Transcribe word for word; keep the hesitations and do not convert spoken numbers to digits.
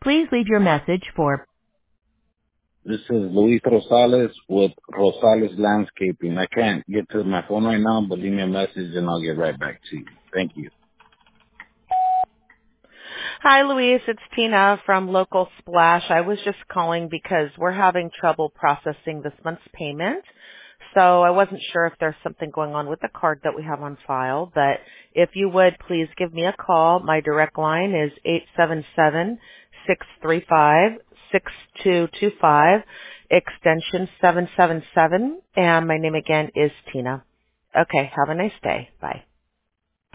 Please leave your message for This is Luis Rosales with Rosales Landscaping. I can't get to my phone right now, but leave me a message and I'll get right back to you. Thank you. Hi, Luis. It's Tina from Local Splash. I was just calling because we're having trouble processing this month's payment. So I wasn't sure if there's something going on with the card that we have on file, but if you would, please give me a call. My direct line is eight seven seven, six three five, six two two five, extension seven seven seven, and my name again is Tina. Okay, have a nice day. Bye.